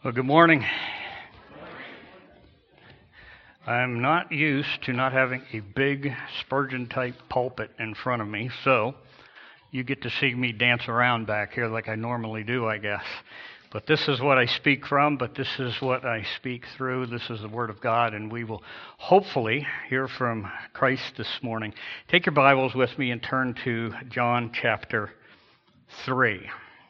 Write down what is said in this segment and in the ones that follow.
Well, good morning. I'm not used to not having a big Spurgeon-type pulpit in front of me, so you get to see me dance around back here like I normally do, I guess. But this is what I speak from, but this is what I speak through. This is the Word of God, and we will hopefully hear from Christ this morning. Take your Bibles with me and turn to John chapter 3.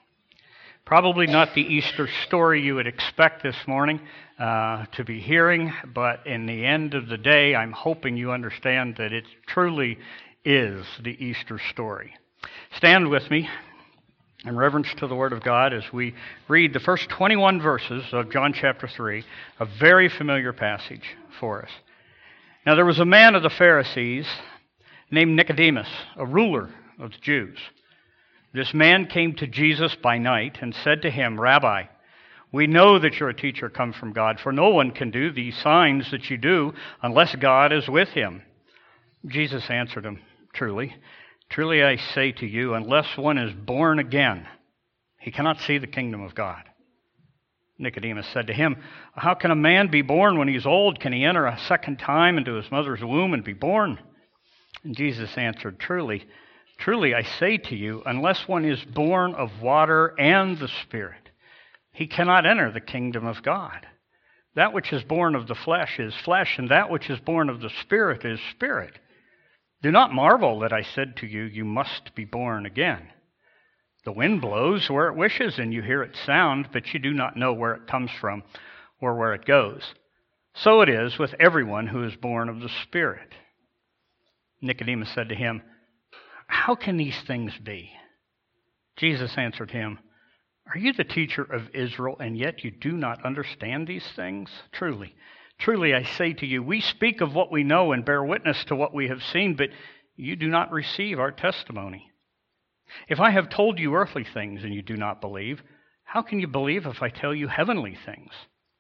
Probably not the Easter story you would expect this morning to be hearing, but in the end of the day, I'm hoping you understand that it truly is the Easter story. Stand with me in reverence to the Word of God as we read the first 21 verses of John chapter 3, a very familiar passage for us. Now there was a man of the Pharisees named Nicodemus, a ruler of the Jews. This man came to Jesus by night and said to him, "Rabbi, we know that you're a teacher come from God, for no one can do these signs that you do unless God is with him." Jesus answered him, Truly, truly I say to you, unless one is born again, he cannot see the kingdom of God." Nicodemus said to him, "How can a man be born when he's old? Can he enter a second time into his mother's womb and be born?" And Jesus answered, Truly, truly I say to you, unless one is born of water and the Spirit, he cannot enter the kingdom of God. That which is born of the flesh is flesh, and that which is born of the Spirit is spirit. Do not marvel that I said to you, you must be born again. The wind blows where it wishes, and you hear its sound, but you do not know where it comes from or where it goes. So it is with everyone who is born of the Spirit. Nicodemus said to him, "How can these things be?" Jesus answered him, "Are you the teacher of Israel, and yet you do not understand these things? Truly, truly I say to you, we speak of what we know and bear witness to what we have seen, but you do not receive our testimony. If I have told you earthly things and you do not believe, how can you believe if I tell you heavenly things?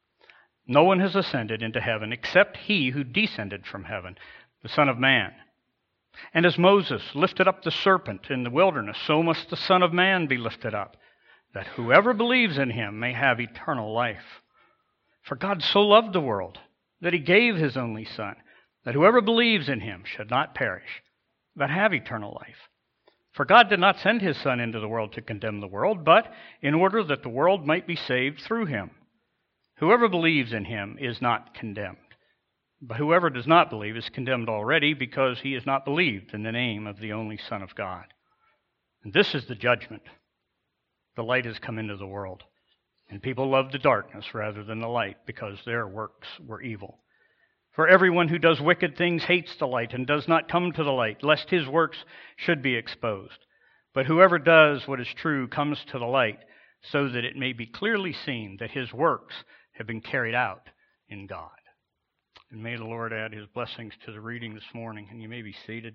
No one has ascended into heaven except he who descended from heaven, the Son of Man. And as Moses lifted up the serpent in the wilderness, so must the Son of Man be lifted up, that whoever believes in him may have eternal life. For God so loved the world that he gave his only Son, that whoever believes in him should not perish, but have eternal life. For God did not send his Son into the world to condemn the world, but in order that the world might be saved through him. Whoever believes in him is not condemned. But whoever does not believe is condemned already, because he has not believed in the name of the only Son of God. And this is the judgment. The light has come into the world, and people love the darkness rather than the light, because their works were evil. For everyone who does wicked things hates the light and does not come to the light, lest his works should be exposed. But whoever does what is true comes to the light, so that it may be clearly seen that his works have been carried out in God. And may the Lord add his blessings to the reading this morning, and you may be seated.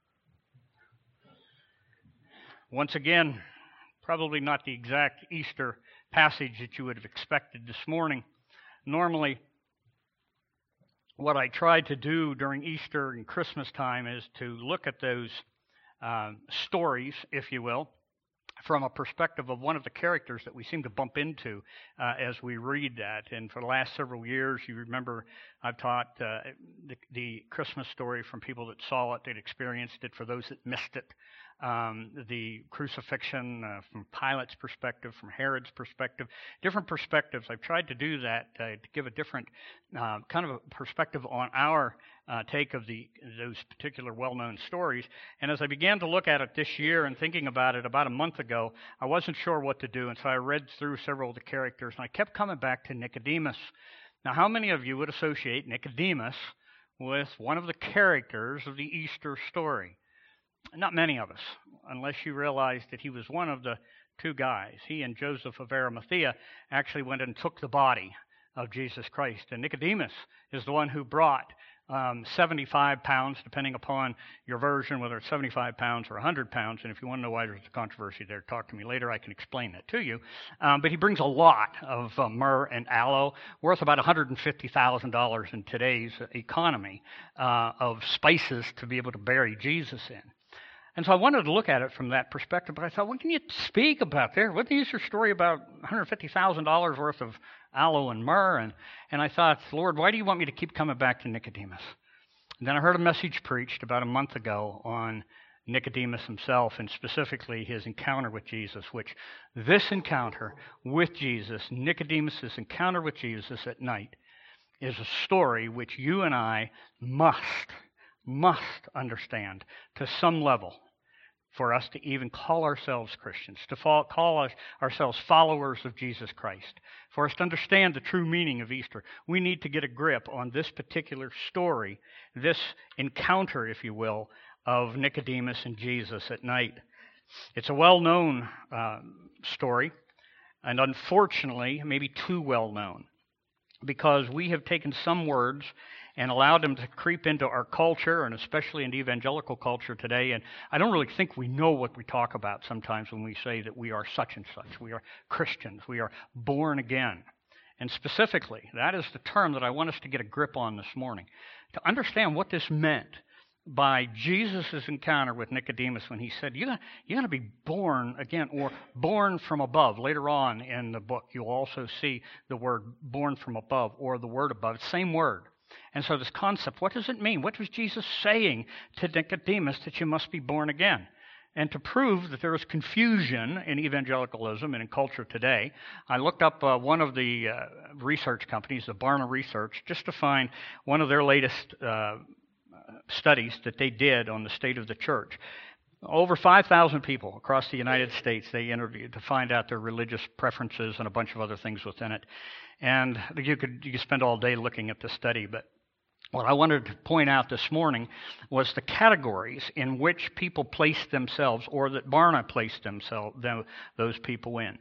Once again, probably not the exact Easter passage that you would have expected this morning. Normally, what I try to do during Easter and Christmas time is to look at those stories, if you will, from a perspective of one of the characters that we seem to bump into as we read that. And for the last several years, you remember I've taught the Christmas story from people that saw it, that experienced it, for those that missed it. The crucifixion from Pilate's perspective, from Herod's perspective, different perspectives. I've tried to do that to give a different kind of a perspective on our take of those particular well-known stories. And as I began to look at it this year and thinking about it about a month ago, I wasn't sure what to do, and so I read through several of the characters, and I kept coming back to Nicodemus. Now, how many of you would associate Nicodemus with one of the characters of the Easter story? Not many of us, unless you realize that he was one of the two guys. He and Joseph of Arimathea actually went and took the body of Jesus Christ. And Nicodemus is the one who brought 75 pounds, depending upon your version, whether it's 75 pounds or 100 pounds. And if you want to know why there's a controversy there, talk to me later. I can explain that to you. But he brings a lot of myrrh and aloe, worth about $150,000 in today's economy, of spices to be able to bury Jesus in. And so I wanted to look at it from that perspective, but I thought, what can you speak about there? What is your story about $150,000 worth of aloe and myrrh? And I thought, Lord, why do you want me to keep coming back to Nicodemus? And then I heard a message preached about a month ago on Nicodemus himself, and specifically his encounter with Jesus, which this encounter with Jesus, Nicodemus' encounter with Jesus at night, is a story which you and I must understand to some level for us to even call ourselves Christians, to call ourselves followers of Jesus Christ. For us to understand the true meaning of Easter, we need to get a grip on this particular story, this encounter, if you will, of Nicodemus and Jesus at night. It's a well-known story, and unfortunately, maybe too well-known, because we have taken some words and allowed them to creep into our culture, and especially in evangelical culture today. And I don't really think we know what we talk about sometimes when we say that we are such and such. We are Christians. We are born again. And specifically, that is the term that I want us to get a grip on this morning, to understand what this meant by Jesus' encounter with Nicodemus when he said, you're going to be born again, or born from above. Later on in the book, you'll also see the word born from above, or the word above, same word. And so this concept, what does it mean? What was Jesus saying to Nicodemus that you must be born again? And to prove that there is confusion in evangelicalism and in culture today, I looked up one of the research companies, the Barna Research, just to find one of their latest studies that they did on the state of the church. Over 5,000 people across the United States they interviewed to find out their religious preferences and a bunch of other things within it. And you could spend all day looking at the study, but what I wanted to point out this morning was the categories in which people placed themselves, or that Barna placed those people in.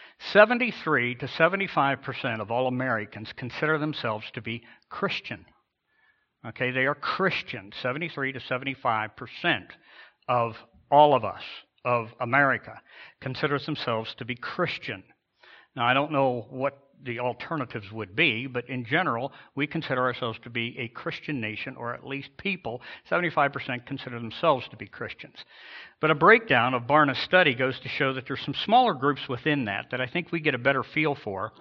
73 to 75% of all Americans consider themselves to be Christian. Okay, they are Christian. 73 to 75% of all of us, of America, considers themselves to be Christian. Now, I don't know what the alternatives would be, but in general, we consider ourselves to be a Christian nation, or at least people. 75% consider themselves to be Christians. But a breakdown of Barna's study goes to show that there's some smaller groups within that I think we get a better feel for,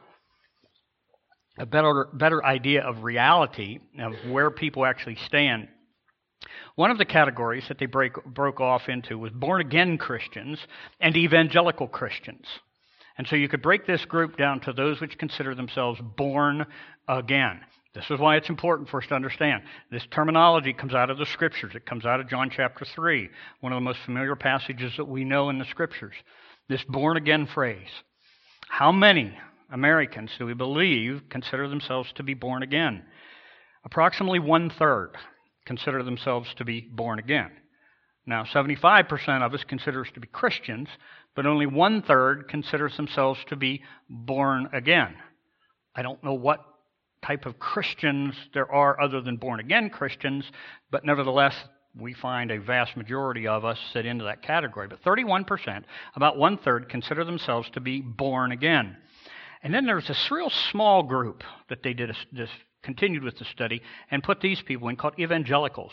a better idea of reality of where people actually stand. One of the categories that they broke off into was born-again Christians and evangelical Christians. And so you could break this group down to those which consider themselves born again. This is why it's important for us to understand. This terminology comes out of the Scriptures. It comes out of John chapter 3, one of the most familiar passages that we know in the Scriptures. This born-again phrase. How many Americans do we believe consider themselves to be born again? Approximately 1/3 consider themselves to be born again. Now, 75% of us consider us to be Christians, but only 1/3 considers themselves to be born again. I don't know what type of Christians there are other than born-again Christians, but nevertheless, we find a vast majority of us fit into that category. But 31%, about 1/3, consider themselves to be born again. And then there's this real small group that they continued with the study and put these people in, called evangelicals.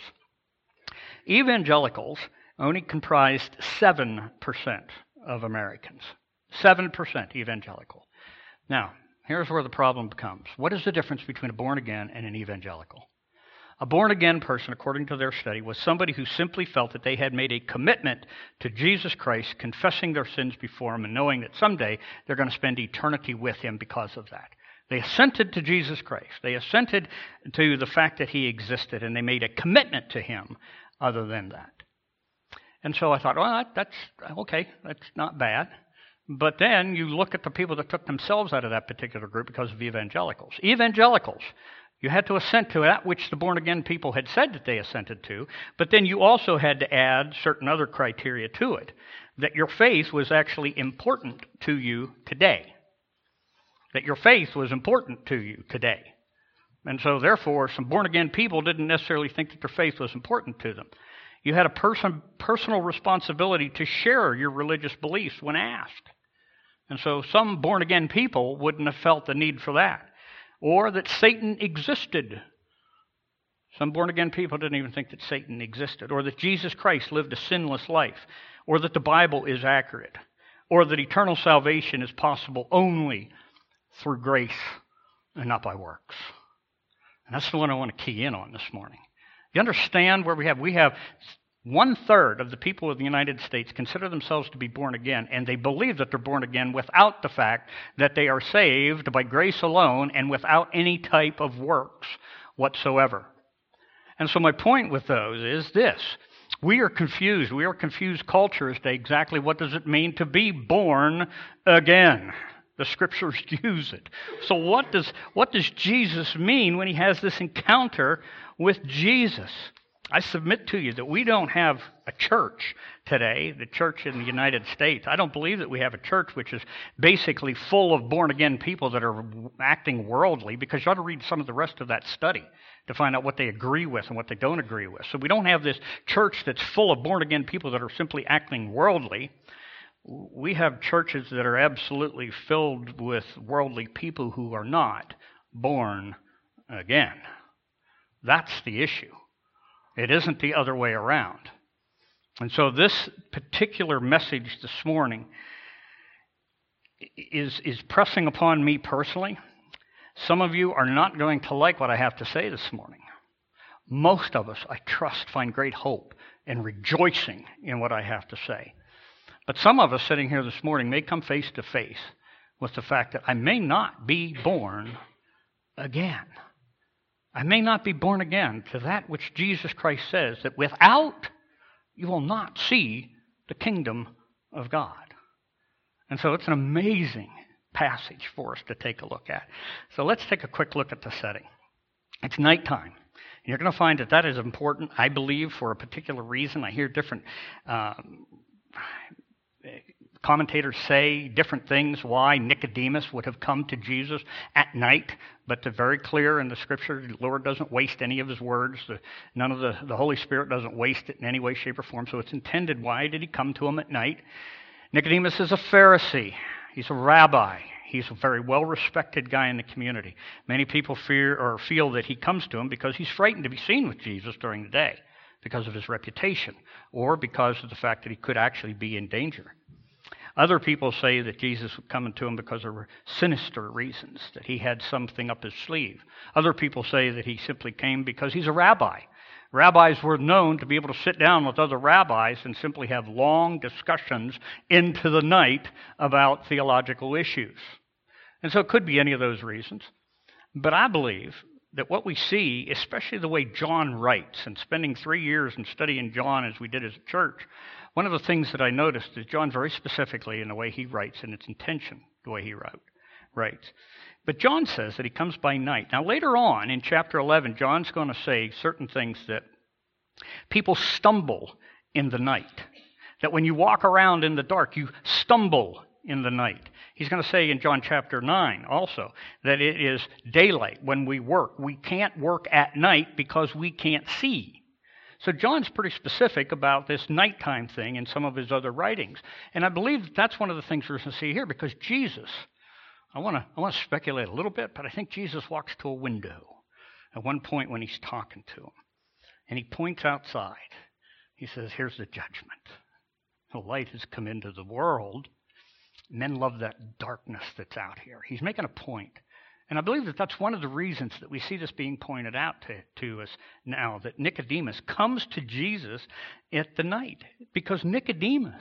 Evangelicals only comprised 7% of Americans. 7% evangelical. Now, here's where the problem comes. What is the difference between a born-again and an evangelical? A born-again person, according to their study, was somebody who simply felt that they had made a commitment to Jesus Christ, confessing their sins before Him and knowing that someday they're going to spend eternity with Him because of that. They assented to Jesus Christ. They assented to the fact that He existed, and they made a commitment to Him other than that. And so I thought, well, that's okay, that's not bad. But then you look at the people that took themselves out of that particular group because of evangelicals. Evangelicals, you had to assent to that which the born-again people had said that they assented to, but then you also had to add certain other criteria to it, that your faith was actually important to you today. That your faith was important to you today. And so therefore, some born-again people didn't necessarily think that their faith was important to them. You had a personal responsibility to share your religious beliefs when asked. And so some born-again people wouldn't have felt the need for that. Or that Satan existed. Some born-again people didn't even think that Satan existed, or that Jesus Christ lived a sinless life, or that the Bible is accurate, or that eternal salvation is possible only through grace and not by works. And that's the one I want to key in on this morning. You understand where we have 1/3 of the people of the United States consider themselves to be born again, and they believe that they're born again without the fact that they are saved by grace alone and without any type of works whatsoever. And so my point with those is this. We are confused. We are a confused culture as to exactly what does it mean to be born again. The Scriptures use it. So what does Jesus mean when he has this encounter with Jesus? I submit to you that we don't have a church today, the church in the United States. I don't believe that we have a church which is basically full of born-again people that are acting worldly, because you ought to read some of the rest of that study to find out what they agree with and what they don't agree with. So we don't have this church that's full of born-again people that are simply acting worldly. We have churches that are absolutely filled with worldly people who are not born again. That's the issue. It isn't the other way around. And so this particular message this morning is pressing upon me personally. Some of you are not going to like what I have to say this morning. Most of us, I trust, find great hope and rejoicing in what I have to say. But some of us sitting here this morning may come face to face with the fact that I may not be born again. I may not be born again to that which Jesus Christ says, that without you will not see the kingdom of God. And so it's an amazing passage for us to take a look at. So let's take a quick look at the setting. It's nighttime. You're going to find that is important, I believe, for a particular reason. I hear different commentators say different things why Nicodemus would have come to Jesus at night, but they're very clear in the Scripture. The Lord doesn't waste any of his words. None of the Holy Spirit doesn't waste it in any way, shape, or form. So it's intended. Why did he come to him at night? Nicodemus is a Pharisee. He's a rabbi. He's a very well-respected guy in the community. Many people fear or feel that he comes to him because he's frightened to be seen with Jesus during the day because of his reputation, or because of the fact that he could actually be in danger. Other people say that Jesus was coming to him because of sinister reasons, that he had something up his sleeve. Other people say that he simply came because he's a rabbi. Rabbis were known to be able to sit down with other rabbis and simply have long discussions into the night about theological issues. And so it could be any of those reasons. But I believe that what we see, especially the way John writes, and spending 3 years in studying John as we did as a church, one of the things that I noticed is John very specifically in the way he writes, and its intention, the way he writes. But John says that he comes by night. Now later on in chapter 11, John's going to say certain things that people stumble in the night. That when you walk around in the dark, you stumble in the night. He's going to say in John chapter 9 also that it is daylight when we work. We can't work at night because we can't see. So John's pretty specific about this nighttime thing in some of his other writings. And I believe that's one of the things we're going to see here, because Jesus, I want to speculate a little bit, but I think Jesus walks to a window at one point when he's talking to him. And he points outside. He says, here's the judgment. The light has come into the world. Men love that darkness that's out here. He's making a point. And I believe that that's one of the reasons that we see this being pointed out to us now, that Nicodemus comes to Jesus at the night, because Nicodemus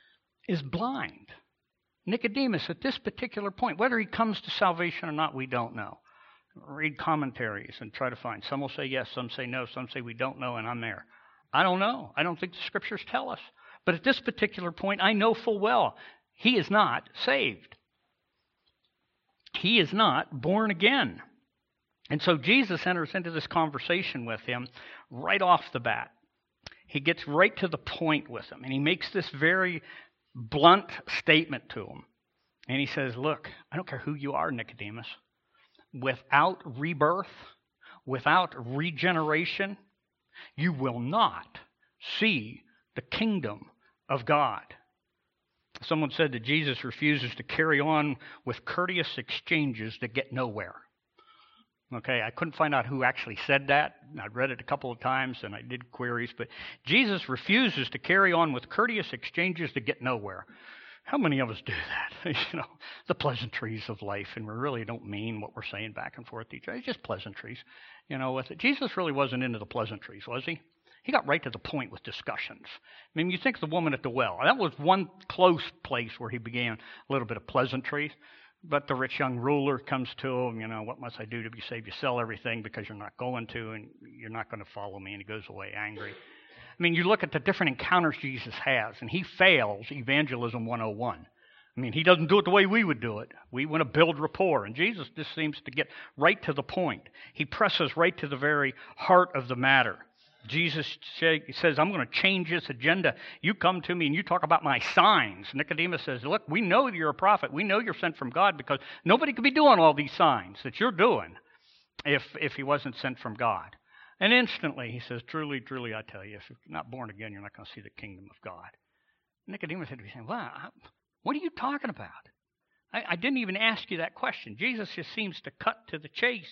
is blind. Nicodemus, at this particular point, whether he comes to salvation or not, we don't know. Read commentaries and try to find. Some will say yes, some say no, some say we don't know, and I'm there. I don't know. I don't think the Scriptures tell us. But at this particular point, I know full well he is not saved. He is not born again. And so Jesus enters into this conversation with him right off the bat. He gets right to the point with him, and he makes this very blunt statement to him. And he says, look, I don't care who you are, Nicodemus. Without rebirth, without regeneration, you will not see the kingdom of God. Someone said that Jesus refuses to carry on with courteous exchanges that get nowhere. Okay, I couldn't find out who actually said that. I read it a couple of times and I did queries, but Jesus refuses to carry on with courteous exchanges to get nowhere. How many of us do that? The pleasantries of life, and we really don't mean what we're saying back and forth to each other. It's just pleasantries, with it. Jesus really wasn't into the pleasantries, was he? He got right to the point with discussions. I mean, you think of the woman at the well. That was one close place where he began a little bit of pleasantries. But the rich young ruler comes to him, what must I do to be saved? You sell everything because you're not going to, and you're not going to follow me. And he goes away angry. I mean, you look at the different encounters Jesus has, and he fails evangelism 101. I mean, he doesn't do it the way we would do it. We want to build rapport, and Jesus just seems to get right to the point. He presses right to the very heart of the matter. Jesus says, I'm going to change this agenda. You come to me and you talk about my signs. Nicodemus says, look, we know you're a prophet. We know you're sent from God because nobody could be doing all these signs that you're doing if he wasn't sent from God. And instantly he says, truly, truly, I tell you, if you're not born again, you're not going to see the kingdom of God. Nicodemus had to be saying, well, what are you talking about? I didn't even ask you that question. Jesus just seems to cut to the chase.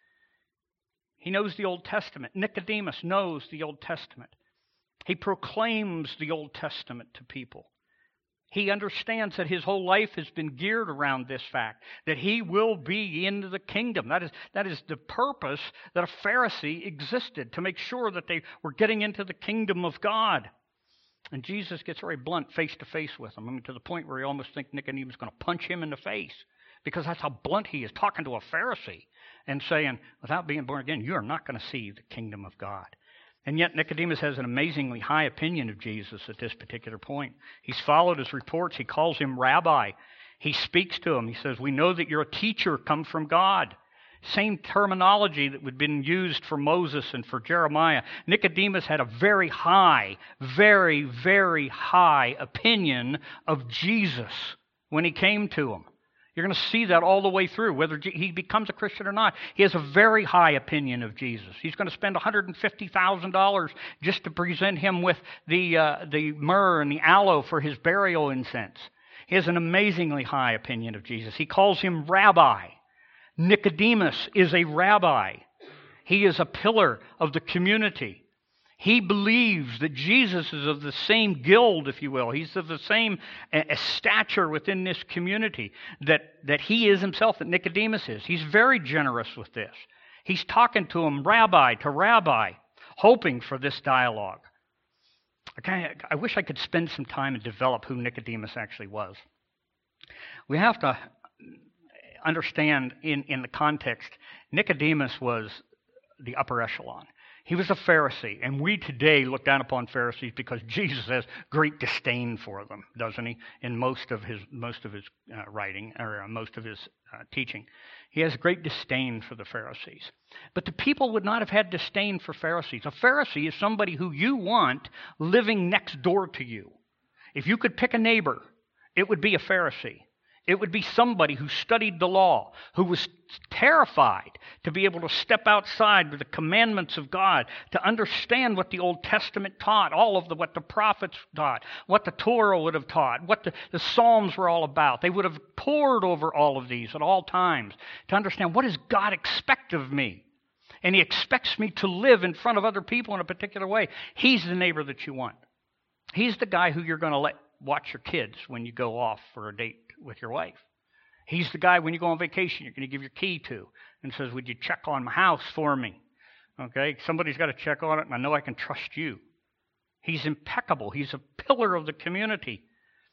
He knows the Old Testament. Nicodemus knows the Old Testament. He proclaims the Old Testament to people. He understands that his whole life has been geared around this fact, that he will be in the kingdom. That is the purpose that a Pharisee existed, to make sure that they were getting into the kingdom of God. And Jesus gets very blunt face to face with him. I mean, to the point where you almost think Nicodemus is going to punch him in the face, because that's how blunt he is, talking to a Pharisee and saying, without being born again, you are not going to see the kingdom of God. And yet Nicodemus has an amazingly high opinion of Jesus at this particular point. He's followed his reports. He calls him rabbi. He speaks to him. He says, we know that you're a teacher come from God. Same terminology that had been used for Moses and for Jeremiah. Nicodemus had a very high, very, very high opinion of Jesus when he came to him. You're going to see that all the way through, whether he becomes a Christian or not. He has a very high opinion of Jesus. He's going to spend $150,000 just to present him with the myrrh and the aloe for his burial incense. He has an amazingly high opinion of Jesus. He calls him rabbi. Nicodemus is a rabbi. He is a pillar of the community. He believes that Jesus is of the same guild, if you will. He's of the same stature within this community that he is himself, that Nicodemus is. He's very generous with this. He's talking to him rabbi to rabbi, hoping for this dialogue. I wish I could spend some time and develop who Nicodemus actually was. We have to understand in the context, Nicodemus was the upper echelon. He was a Pharisee, and we today look down upon Pharisees because Jesus has great disdain for them, doesn't he? In most of his writing, or most of his teaching, he has great disdain for the Pharisees. But the people would not have had disdain for Pharisees. A Pharisee is somebody who you want living next door to you. If you could pick a neighbor, it would be a Pharisee. It would be somebody who studied the law, who was terrified to be able to step outside with the commandments of God, to understand what the Old Testament taught, all of what the prophets taught, what the Torah would have taught, what the Psalms were all about. They would have pored over all of these at all times to understand, what does God expect of me? And he expects me to live in front of other people in a particular way. He's the neighbor that you want. He's the guy who you're going to let watch your kids when you go off for a date with your wife. He's the guy when you go on vacation you're going to give your key to and says, would you check on my house for me? Okay, somebody's got to check on it, and I know I can trust you. He's impeccable. He's a pillar of the community.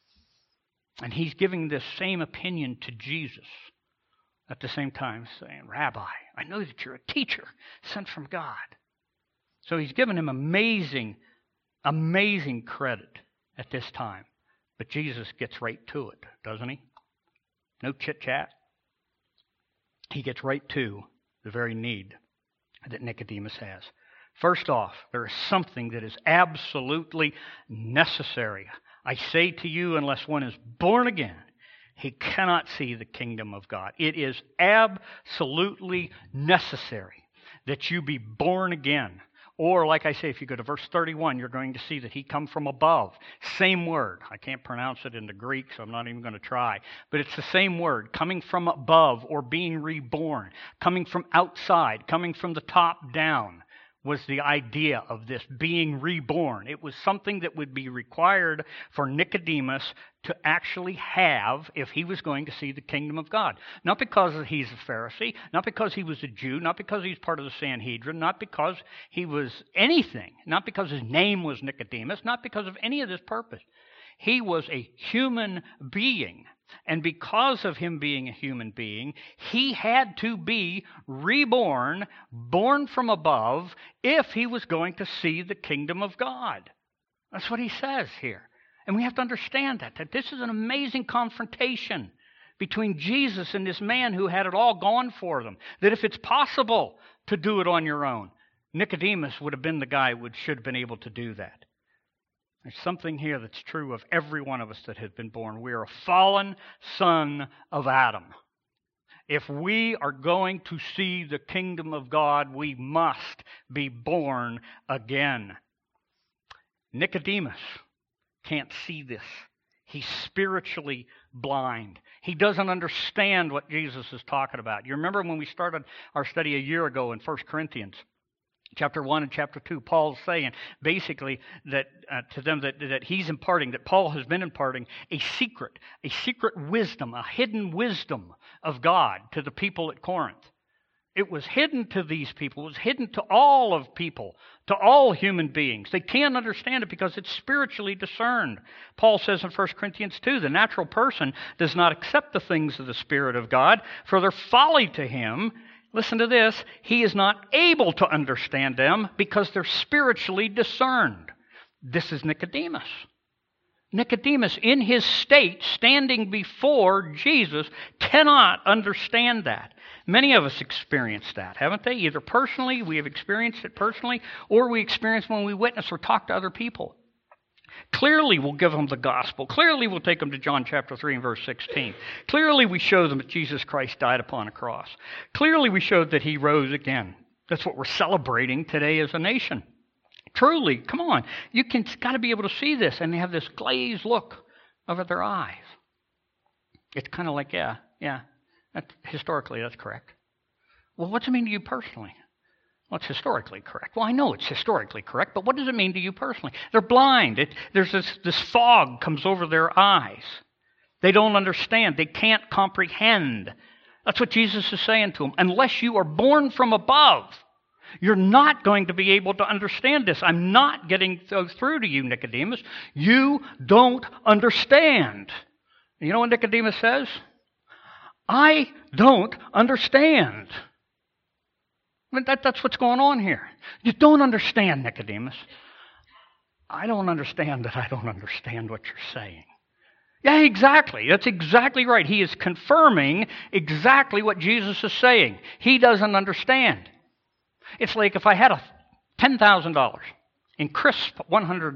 And he's giving this same opinion to Jesus at the same time, saying, Rabbi, I know that you're a teacher sent from God. So he's given him amazing, amazing credit at this time. But Jesus gets right to it, doesn't he? No chit-chat. He gets right to the very need that Nicodemus has. First off, there is something that is absolutely necessary. I say to you, unless one is born again, he cannot see the kingdom of God. It is absolutely necessary that you be born again, Or, like I say, if you go to verse 31, you're going to see that he come from above. Same word. I can't pronounce it in the Greek, so I'm not even going to try. But it's the same word, coming from above or being reborn, coming from outside, coming from the top down was the idea of this being reborn. It was something that would be required for Nicodemus to actually have if he was going to see the kingdom of God. Not because he's a Pharisee, not because he was a Jew, not because he's part of the Sanhedrin, not because he was anything, not because his name was Nicodemus, not because of any of this purpose. He was a human being. And because of him being a human being, he had to be reborn, born from above, if he was going to see the kingdom of God. That's what he says here. And we have to understand that this is an amazing confrontation between Jesus and this man who had it all gone for them. That if it's possible to do it on your own, Nicodemus would have been the guy who should have been able to do that. There's something here that's true of every one of us that has been born. We are a fallen son of Adam. If we are going to see the kingdom of God, we must be born again. Nicodemus can't see this. He's spiritually blind. He doesn't understand what Jesus is talking about. You remember when we started our study a year ago in 1 Corinthians? Chapter 1 and chapter 2, Paul's saying basically that to them that he's imparting, that Paul has been imparting a secret wisdom, a hidden wisdom of God to the people at Corinth. It was hidden to these people. It was hidden to all of people, to all human beings. They can't understand it because it's spiritually discerned. Paul says in 1 Corinthians 2, the natural person does not accept the things of the Spirit of God, for they're folly to him. Listen to this. He is not able to understand them because they're spiritually discerned. This is Nicodemus. Nicodemus, in his state, standing before Jesus, cannot understand that. Many of us experience that, haven't they? Either personally, we have experienced it personally, or we experience when we witness or talk to other people. Clearly, we'll give them the gospel. Clearly, we'll take them to John chapter 3 and verse 16. Clearly, we show them that Jesus Christ died upon a cross. Clearly, we showed that he rose again. That's what we're celebrating today as a nation. Truly, come on. Got to be able to see this, and they have this glazed look over their eyes. It's kind of like, yeah, historically, that's correct. Well, what's it mean to you personally? Well, it's historically correct. Well, I know it's historically correct, but what does it mean to you personally? They're blind. There's this fog comes over their eyes. They don't understand. They can't comprehend. That's what Jesus is saying to them. Unless you are born from above, you're not going to be able to understand this. I'm not getting through to you, Nicodemus. You don't understand. You know what Nicodemus says? I don't understand. I mean, that's what's going on here. You don't understand, Nicodemus. I don't understand that I don't understand what you're saying. Yeah, exactly. That's exactly right. He is confirming exactly what Jesus is saying. He doesn't understand. It's like if I had $10,000 in crisp $100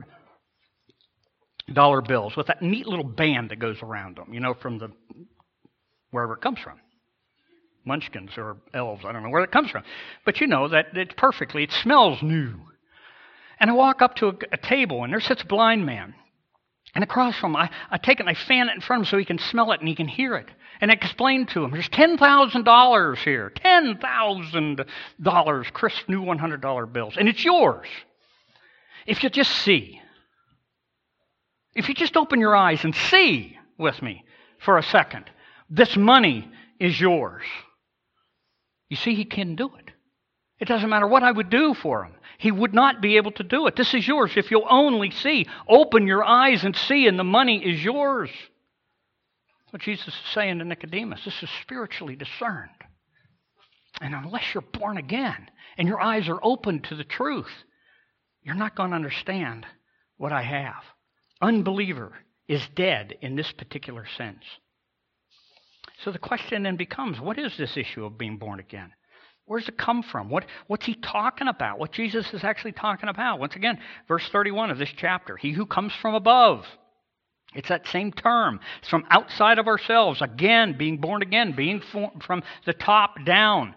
bills with that neat little band that goes around them, from wherever it comes from. Munchkins or elves, I don't know where it comes from. But that it's perfectly, it smells new. And I walk up to a table, and there sits a blind man. And across from him, I take it and I fan it in front of him so he can smell it and he can hear it. And I explain to him, there's $10,000 here. $10,000, crisp new $100 bills. And it's yours. If you just see. If you just open your eyes and see with me for a second, this money is yours. You see, he can't do it. It doesn't matter what I would do for him. He would not be able to do it. This is yours if you'll only see. Open your eyes and see, and the money is yours. That's what Jesus is saying to Nicodemus. This is spiritually discerned. And unless you're born again and your eyes are open to the truth, you're not going to understand what I have. Unbeliever is dead in this particular sense. So the question then becomes, what is this issue of being born again? Where does it come from? What's he talking about? What Jesus is actually talking about? Once again, verse 31 of this chapter, he who comes from above. It's that same term. It's from outside of ourselves. Again, being born again, being from the top down.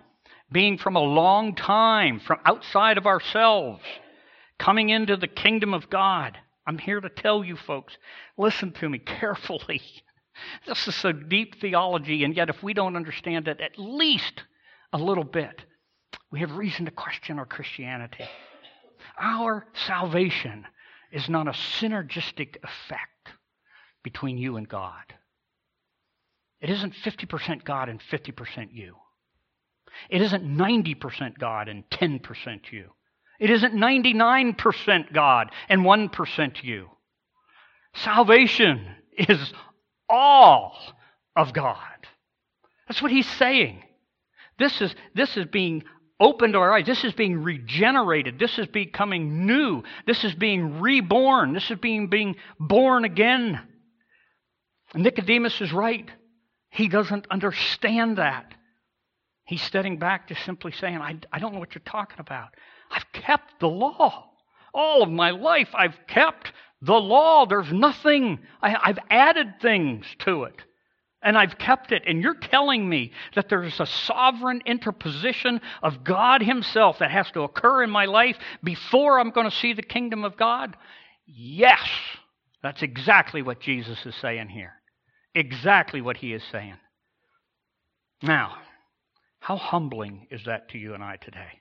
being from a long time, from outside of ourselves, coming into the kingdom of God. I'm here to tell you folks, listen to me carefully. This is so deep theology, and yet if we don't understand it at least a little bit, we have reason to question our Christianity. Our salvation is not a synergistic effect between you and God. It isn't 50% God and 50% you. It isn't 90% God and 10% you. It isn't 99% God and 1% you. Salvation is all of God. That's what he's saying. This is being opened to our eyes. This is being regenerated. This is becoming new. This is being reborn. This is being born again. Nicodemus is right. He doesn't understand that. He's stepping back, just simply saying, I don't know what you're talking about. I've kept the law. All of my life, I've kept the law. There's nothing. I've added things to it. And I've kept it. And you're telling me that there's a sovereign interposition of God himself that has to occur in my life before I'm going to see the kingdom of God? Yes. That's exactly what Jesus is saying here. Exactly what he is saying. Now, how humbling is that to you and I today?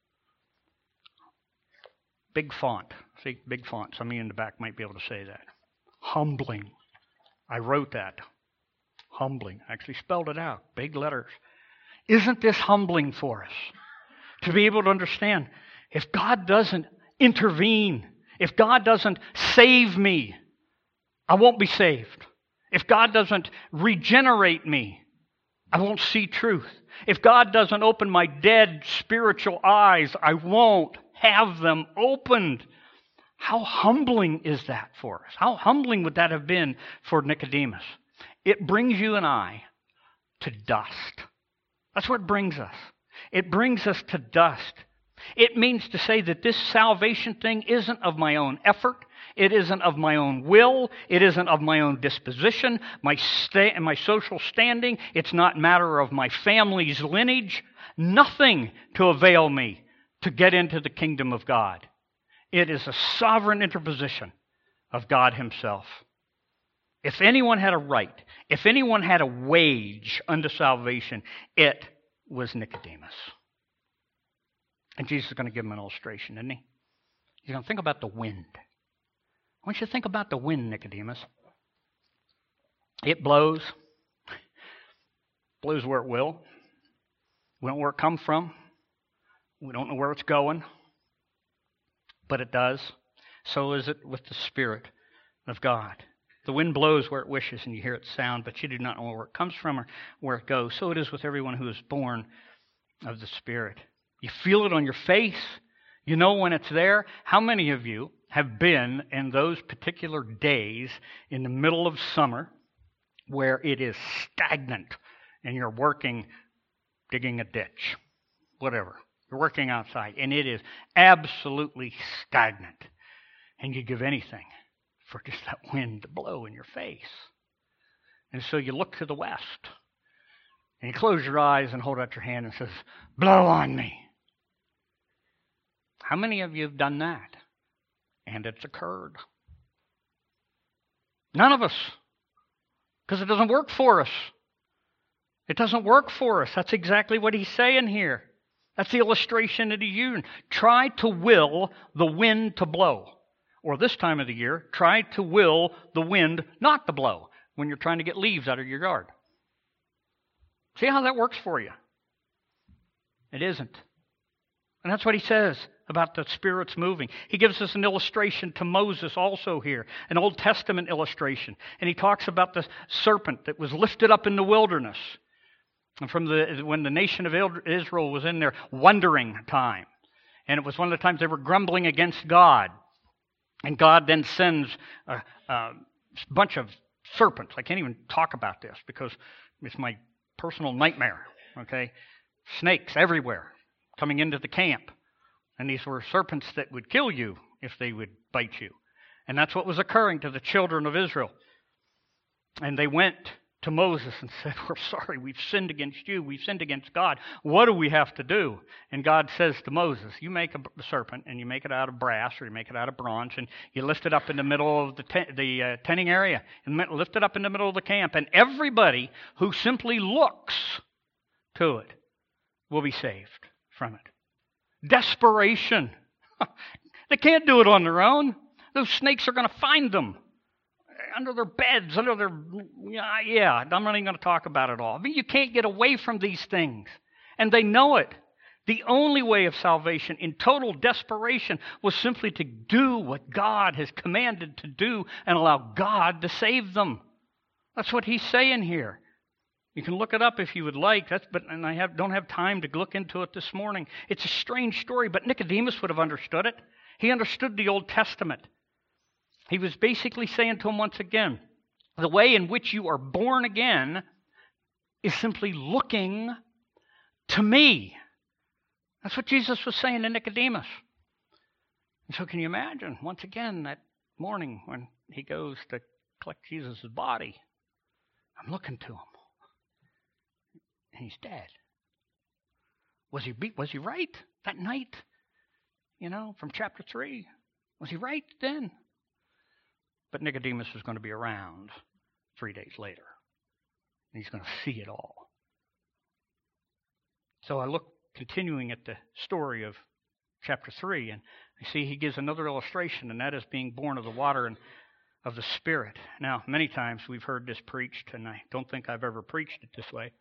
Big font. See, big font. Some of you in the back might be able to say that. Humbling. I wrote that. Humbling. I actually spelled it out. Big letters. Isn't this humbling for us? To be able to understand, if God doesn't intervene, if God doesn't save me, I won't be saved. If God doesn't regenerate me, I won't see truth. If God doesn't open my dead spiritual eyes, I won't have them opened. How humbling is that for us? How humbling would that have been for Nicodemus? It brings you and I to dust. That's what it brings us. It brings us to dust. It means to say that this salvation thing isn't of my own effort. It isn't of my own will. It isn't of my own disposition, my social standing. It's not a matter of my family's lineage. Nothing to avail me to get into the kingdom of God. It is a sovereign interposition of God himself. If anyone had a right, if anyone had a wage unto salvation, it was Nicodemus. And Jesus is going to give him an illustration, isn't he? He's going to think about the wind. I want you to think about the wind, Nicodemus. It blows. Blows where it will. We don't know where it comes from. We don't know where it's going. But it does. So is it with the Spirit of God. The wind blows where it wishes, and you hear its sound, but you do not know where it comes from or where it goes. So it is with everyone who is born of the Spirit. You feel it on your face. You know when it's there. How many of you have been in those particular days in the middle of summer where it is stagnant and you're working, digging a ditch, whatever. You're working outside, and it is absolutely stagnant. And you give anything for just that wind to blow in your face. And so you look to the west, and you close your eyes and hold out your hand and says, blow on me. How many of you have done that? And it's occurred. None of us. Because it doesn't work for us. It doesn't work for us. That's exactly what he's saying here. That's the illustration that he's using. Try to will the wind to blow. Or this time of the year, try to will the wind not to blow when you're trying to get leaves out of your yard. See how that works for you? It isn't. And that's what he says about the spirits moving. He gives us an illustration to Moses also here, an Old Testament illustration. And he talks about the serpent that was lifted up in the wilderness. And when the nation of Israel was in their wandering time. And it was one of the times they were grumbling against God. And God then sends a bunch of serpents. I can't even talk about this because it's my personal nightmare. Okay, snakes everywhere coming into the camp. And these were serpents that would kill you if they would bite you. And that's what was occurring to the children of Israel. And they went to Moses and said, we're sorry, we've sinned against you, we've sinned against God. What do we have to do? And God says to Moses, you make a serpent, and you make it out of brass, or you make it out of bronze, and you lift it up in the middle of the tenting area, and lift it up in the middle of the camp, and everybody who simply looks to it will be saved from it. Desperation. They can't do it on their own. Those snakes are going to find them. Under their beds, under their, I'm not even going to talk about it all. I mean, you can't get away from these things. And they know it. The only way of salvation in total desperation was simply to do what God has commanded to do and allow God to save them. That's what he's saying here. You can look it up if you would like, and I don't have time to look into it this morning. It's a strange story, but Nicodemus would have understood it. He understood the Old Testament. He was basically saying to him once again, the way in which you are born again is simply looking to me. That's what Jesus was saying to Nicodemus. And so can you imagine, once again, that morning when he goes to collect Jesus' body, I'm looking to him. And he's dead. Was he right that night? From chapter 3. Was he right then? But Nicodemus was going to be around 3 days later. And he's going to see it all. So I look, continuing at the story of chapter 3, and I see he gives another illustration, and that is being born of the water and of the Spirit. Now, many times we've heard this preached, and I don't think I've ever preached it this way.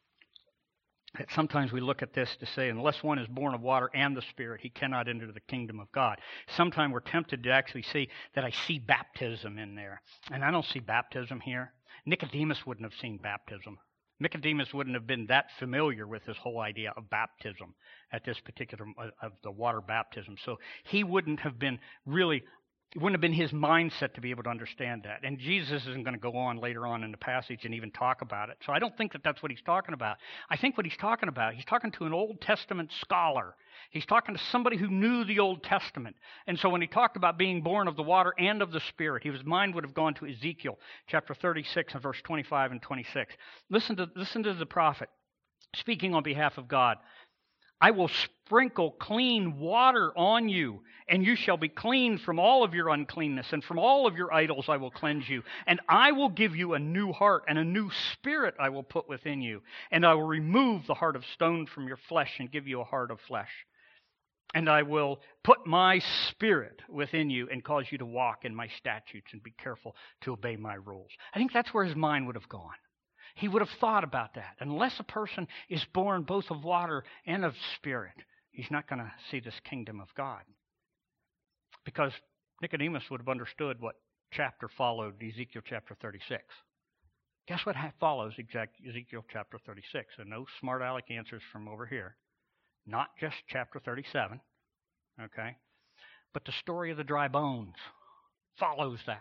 That sometimes we look at this to say, unless one is born of water and the Spirit, he cannot enter the kingdom of God. Sometimes we're tempted to actually say that I see baptism in there. And I don't see baptism here. Nicodemus wouldn't have seen baptism. Nicodemus wouldn't have been that familiar with this whole idea of baptism at this particular, of the water baptism. So he wouldn't have been really, it wouldn't have been his mindset to be able to understand that. And Jesus isn't going to go on later on in the passage and even talk about it. So I don't think that that's what he's talking about. I think what he's talking about, he's talking to an Old Testament scholar. He's talking to somebody who knew the Old Testament. And so when he talked about being born of the water and of the Spirit, his mind would have gone to Ezekiel chapter 36 and verse 25 and 26. Listen to the prophet speaking on behalf of God. I will sprinkle clean water on you, and you shall be clean from all of your uncleanness, and from all of your idols I will cleanse you. And I will give you a new heart, and a new spirit I will put within you. And I will remove the heart of stone from your flesh and give you a heart of flesh. And I will put my spirit within you and cause you to walk in my statutes and be careful to obey my rules. I think that's where his mind would have gone. He would have thought about that. Unless a person is born both of water and of Spirit, he's not going to see this kingdom of God. Because Nicodemus would have understood what chapter followed Ezekiel chapter 36. Guess what follows Ezekiel chapter 36? And no smart aleck answers from over here. Not just chapter 37, okay? But the story of the dry bones follows that.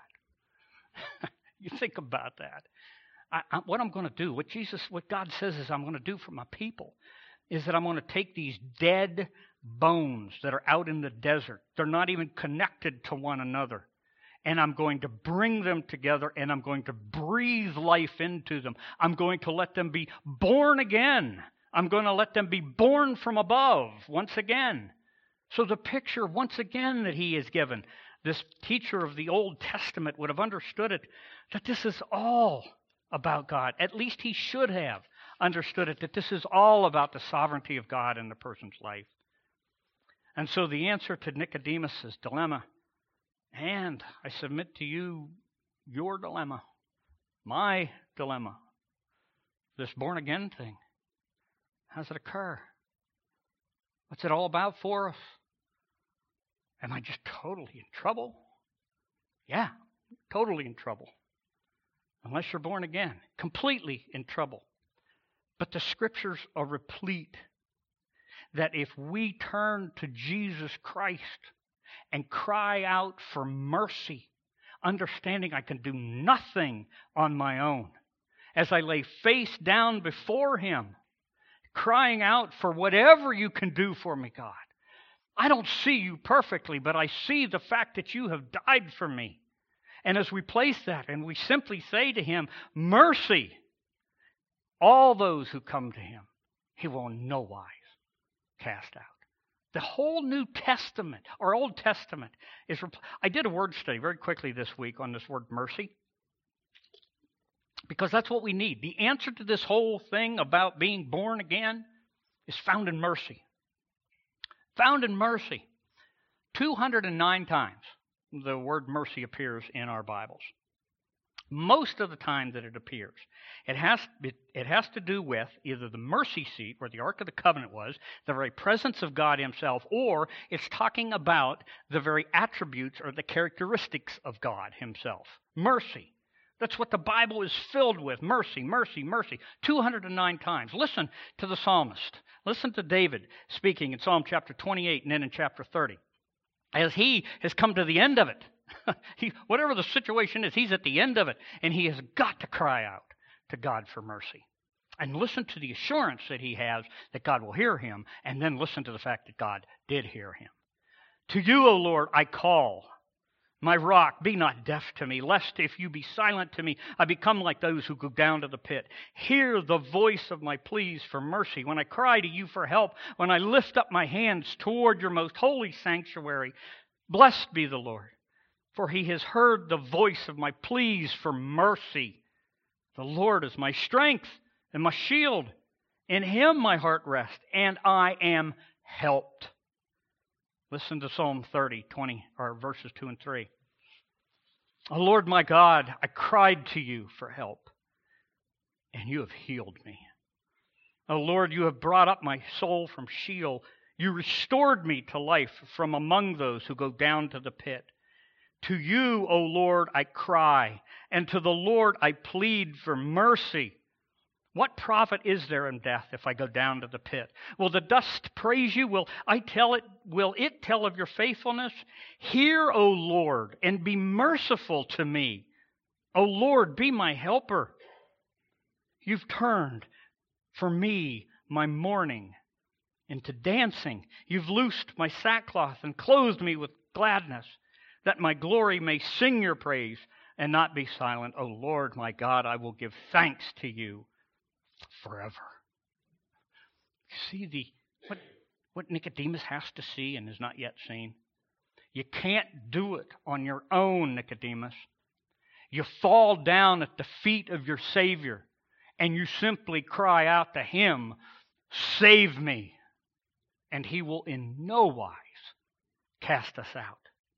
You think about that. What I'm going to do, what God says is I'm going to do for my people, is that I'm going to take these dead bones that are out in the desert. They're not even connected to one another. And I'm going to bring them together, and I'm going to breathe life into them. I'm going to let them be born again. I'm going to let them be born from above once again. So the picture, once again, that he is given, this teacher of the Old Testament would have understood it, that this is all about God. At least he should have understood it, that this is all about the sovereignty of God in the person's life. And so the answer to Nicodemus' dilemma, and I submit to you your dilemma, my dilemma, this born again thing, how does it occur? What's it all about for us? Am I just totally in trouble? Yeah, totally in trouble. Unless you're born again, completely in trouble. But the scriptures are replete that if we turn to Jesus Christ and cry out for mercy, understanding I can do nothing on my own, as I lay face down before him, crying out for whatever you can do for me, God. I don't see you perfectly, but I see the fact that you have died for me. And as we place that and we simply say to him, mercy, all those who come to him, he will in no wise cast out. The whole New Testament, or Old Testament, is... I did a word study very quickly this week on this word mercy, because that's what we need. The answer to this whole thing about being born again is found in mercy. Found in mercy. 209 times the word mercy appears in our Bibles. Most of the time that it appears, it has to do with either the mercy seat, where the Ark of the Covenant was, the very presence of God himself, or it's talking about the very attributes or the characteristics of God himself. Mercy. That's what the Bible is filled with. Mercy, mercy, mercy. 209 times. Listen to the psalmist. Listen to David speaking in Psalm chapter 28 and then in chapter 30. As he has come to the end of it, whatever the situation is, he's at the end of it, and he has got to cry out to God for mercy. And listen to the assurance that he has that God will hear him, and then listen to the fact that God did hear him. To you, O Lord, I call. My rock, be not deaf to me, lest if you be silent to me, I become like those who go down to the pit. Hear the voice of my pleas for mercy. When I cry to you for help, when I lift up my hands toward your most holy sanctuary, blessed be the Lord, for he has heard the voice of my pleas for mercy. The Lord is my strength and my shield. In him my heart rests, and I am helped. Listen to Psalm 30, verses 2 and 3. O Lord my God, I cried to you for help, and you have healed me. O Lord, you have brought up my soul from Sheol. You restored me to life from among those who go down to the pit. To you, O Lord, I cry, and to the Lord I plead for mercy. What profit is there in death if I go down to the pit? Will the dust praise you? Will it tell of your faithfulness? Hear, O Lord, and be merciful to me. O Lord, be my helper. You've turned for me my mourning into dancing. You've loosed my sackcloth and clothed me with gladness, that my glory may sing your praise and not be silent. O Lord, my God, I will give thanks to you forever. See what Nicodemus has to see and is not yet seen? You can't do it on your own, Nicodemus. You fall down at the feet of your Savior and you simply cry out to him, save me. And he will in no wise cast us out.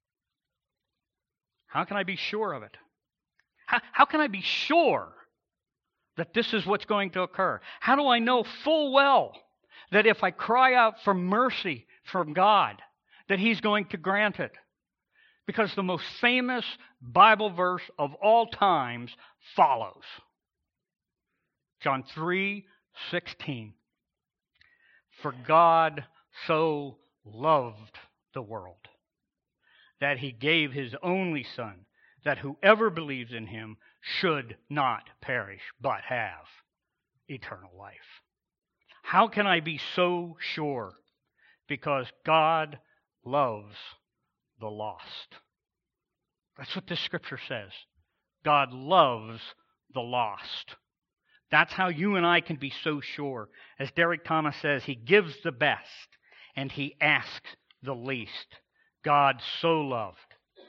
How can I be sure of it? How can I be sure that this is what's going to occur? How do I know full well that if I cry out for mercy from God, that he's going to grant it? Because the most famous Bible verse of all times follows. John 3:16. For God so loved the world that he gave his only Son, that whoever believes in him should not perish, but have eternal life. How can I be so sure? Because God loves the lost. That's what this scripture says. God loves the lost. That's how you and I can be so sure. As Derek Thomas says, he gives the best and he asks the least. God so loved.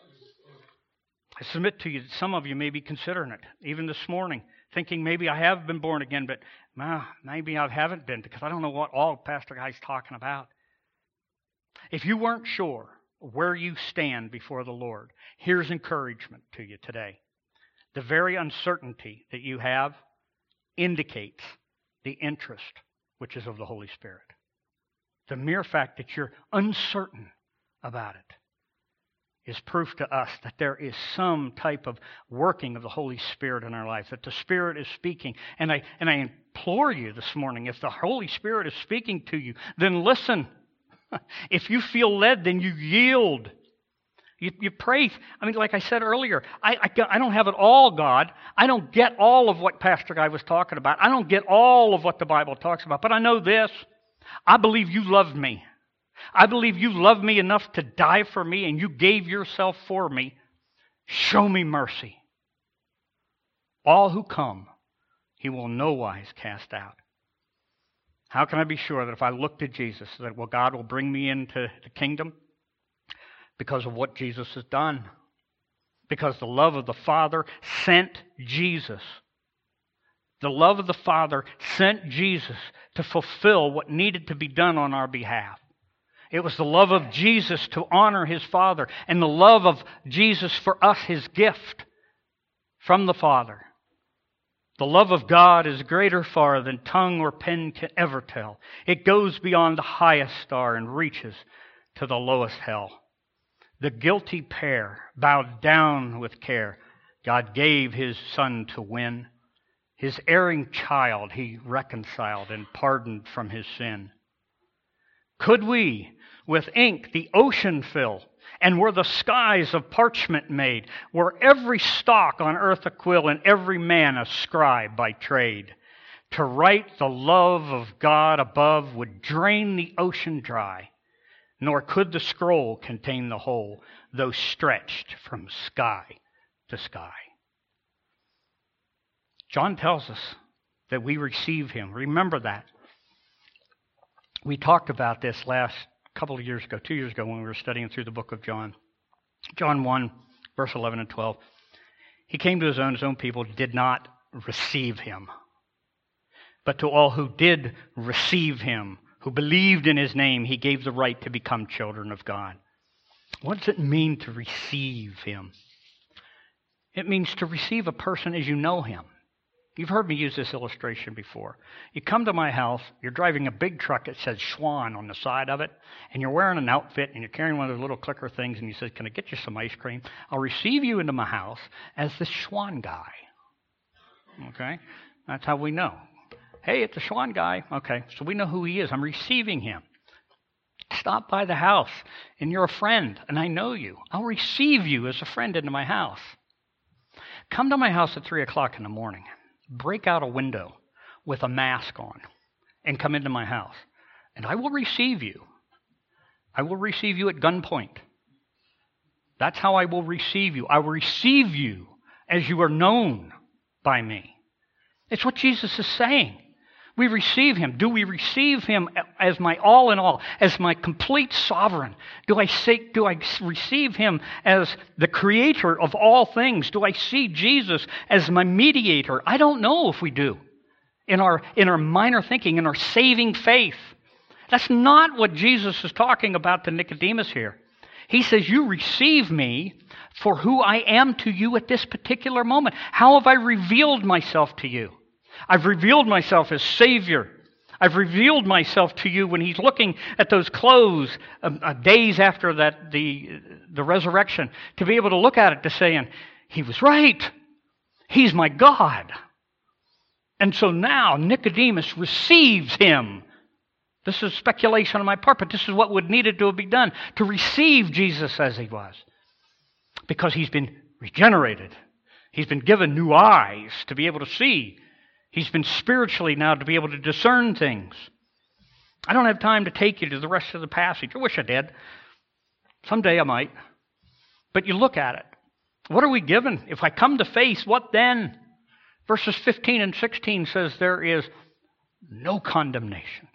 I submit to you that some of you may be considering it, even this morning, thinking maybe I have been born again, but maybe I haven't been, because I don't know what all Pastor Guy's talking about. If you weren't sure where you stand before the Lord, here's encouragement to you today. The very uncertainty that you have indicates the interest which is of the Holy Spirit. The mere fact that you're uncertain about it is proof to us that there is some type of working of the Holy Spirit in our life, that the Spirit is speaking. And I implore you this morning, if the Holy Spirit is speaking to you, then listen. If you feel led, then you yield. You pray. I mean, like I said earlier, I don't have it all, God. I don't get all of what Pastor Guy was talking about. I don't get all of what the Bible talks about. But I know this. I believe you loved me. I believe you loved me enough to die for me, and you gave yourself for me. Show me mercy. All who come he will no wise cast out. How can I be sure that if I look to Jesus, that God will bring me into the kingdom? Because of what Jesus has done. Because the love of the Father sent Jesus. The love of the Father sent Jesus to fulfill what needed to be done on our behalf. It was the love of Jesus to honor his Father, and the love of Jesus for us, his gift from the Father. The love of God is greater far than tongue or pen can ever tell. It goes beyond the highest star and reaches to the lowest hell. The guilty pair bowed down with care. God gave his Son to win. His erring child he reconciled and pardoned from his sin. Could we with ink the ocean fill, and were the skies of parchment made, were every stalk on earth a quill, and every man a scribe by trade, to write the love of God above would drain the ocean dry, nor could the scroll contain the whole, though stretched from sky to sky. John tells us that we receive him. Remember that. We talked about this last couple of years ago, 2 years ago, when we were studying through the book of John. John 1, verse 11 and 12. He came to his own people did not receive him. But to all who did receive him, who believed in his name, he gave the right to become children of God. What does it mean to receive him? It means to receive a person as you know him. You've heard me use this illustration before. You come to my house, you're driving a big truck that says Schwan on the side of it, and you're wearing an outfit, and you're carrying one of those little clicker things, and you say, "Can I get you some ice cream?" I'll receive you into my house as the Schwan guy. Okay? That's how we know. Hey, it's the Schwan guy. Okay, so we know who he is. I'm receiving him. Stop by the house, and you're a friend, and I know you. I'll receive you as a friend into my house. Come to my house at 3 o'clock in the morning. Break out a window with a mask on and come into my house, and I will receive you. I will receive you at gunpoint. That's how I will receive you. I will receive you as you are known by me. It's what Jesus is saying. We receive him. Do we receive him as my all in all, as my complete sovereign? Do I receive him as the creator of all things? Do I see Jesus as my mediator? I don't know if we do. In our minor thinking, in our saving faith. That's not what Jesus is talking about to Nicodemus here. He says, you receive me for who I am to you at this particular moment. How have I revealed myself to you? I've revealed myself as Savior. I've revealed myself to you when he's looking at those clothes days after that the resurrection, to be able to look at it to saying, he was right. He's my God. And so now Nicodemus receives him. This is speculation on my part, but this is what would needed to be done, to receive Jesus as he was. Because he's been regenerated. He's been given new eyes to be able to see. He's been spiritually now to be able to discern things. I don't have time to take you to the rest of the passage. I wish I did. Someday I might. But you look at it. What are we given? If I come to faith, what then? Verses 15 and 16 says there is no condemnation.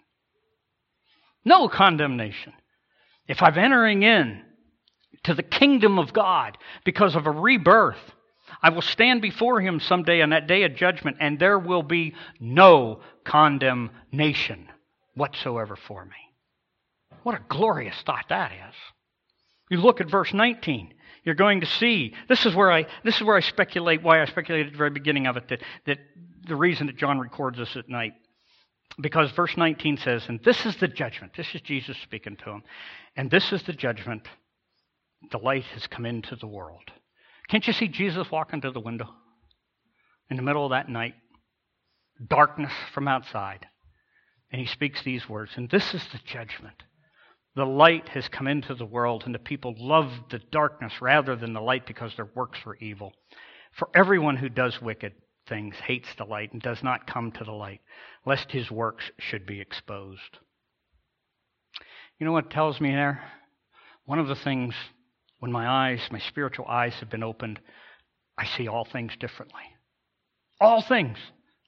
No condemnation. If I'm entering in to the kingdom of God because of a rebirth, I will stand before him someday on that day of judgment, and there will be no condemnation whatsoever for me. What a glorious thought that is. You look at verse 19. You're going to see, this is where I speculate, why I speculated at the very beginning of it, that the reason that John records this at night. Because verse 19 says, and this is the judgment. This is Jesus speaking to him. And this is the judgment. The light has come into the world. Can't you see Jesus walking to the window in the middle of that night? Darkness from outside. And he speaks these words, and this is the judgment. The light has come into the world, and the people loved the darkness rather than the light because their works were evil. For everyone who does wicked things hates the light and does not come to the light, lest his works should be exposed. You know what it tells me there? One of the things, when my spiritual eyes have been opened, I see all things differently. All things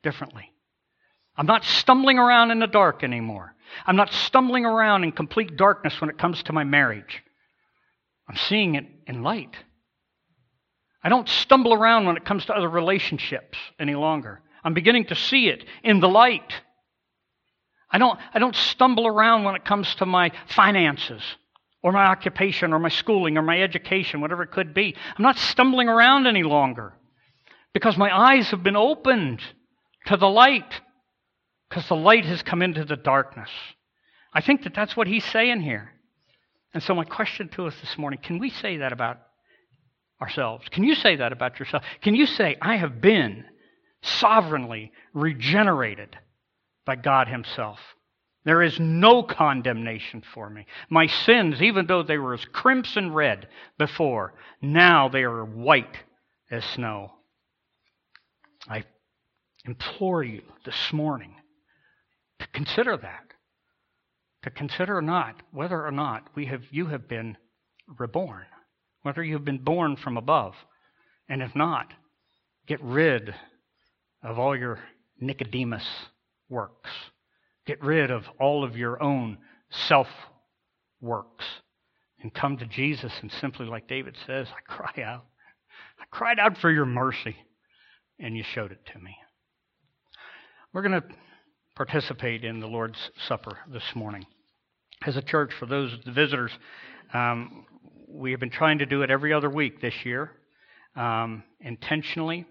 differently. I'm not stumbling around in the dark anymore. I'm not stumbling around in complete darkness when it comes to my marriage. I'm seeing it in light. I don't stumble around when it comes to other relationships any longer. I'm beginning to see it in the light. I don't stumble around when it comes to my finances or my occupation or my schooling or my education, whatever it could be. I'm not stumbling around any longer because my eyes have been opened to the light, because the light has come into the darkness. I think that that's what he's saying here. And so my question to us this morning, can we say that about ourselves? Can you say that about yourself? Can you say, I have been sovereignly regenerated by God himself? There is no condemnation for me. My sins, even though they were as crimson red before, now they are white as snow. I implore you this morning to consider that. To consider whether or not you have been reborn. Whether you have been born from above. And if not, get rid of all your Nicodemus works. Get rid of all of your own self-works. And come to Jesus and simply, like David says, I cry out. I cried out for your mercy, and you showed it to me. We're going to participate in the Lord's Supper this morning. As a church, for those visitors, we have been trying to do it every other week this year, intentionally,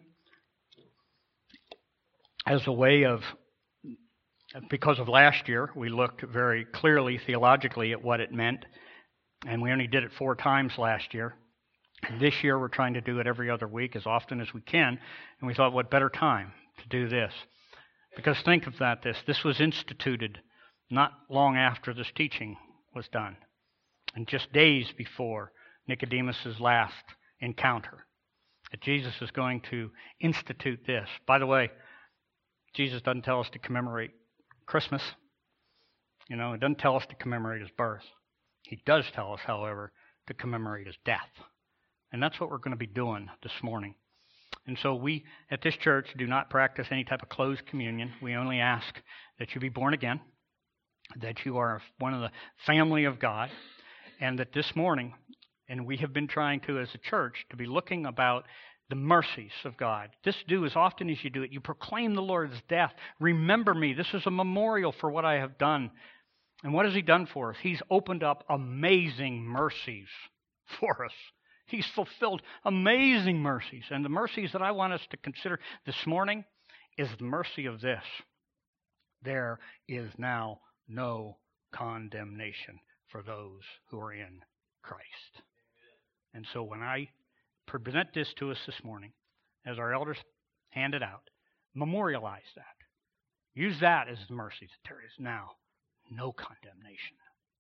as a way of, because of last year, we looked very clearly theologically at what it meant, and we only did it 4 times last year. And this year, we're trying to do it every other week as often as we can, and we thought, what better time to do this? Because think of that, this was instituted not long after this teaching was done, and just days before Nicodemus' last encounter, that Jesus is going to institute this. By the way, Jesus doesn't tell us to commemorate Christmas. He doesn't tell us to commemorate his birth. He does tell us, however, to commemorate his death. And that's what we're going to be doing this morning. And so we, at this church, do not practice any type of closed communion. We only ask that you be born again, that you are one of the family of God, and that this morning, and we have been trying to, as a church, to be looking about the mercies of God. Do as often as you do it. You proclaim the Lord's death. Remember me. This is a memorial for what I have done. And what has he done for us? He's opened up amazing mercies for us. He's fulfilled amazing mercies. And the mercies that I want us to consider this morning is the mercy of this. There is now no condemnation for those who are in Christ. And so when I present this to us this morning, as our elders hand it out, memorialize that. Use that as the mercy that there is now no condemnation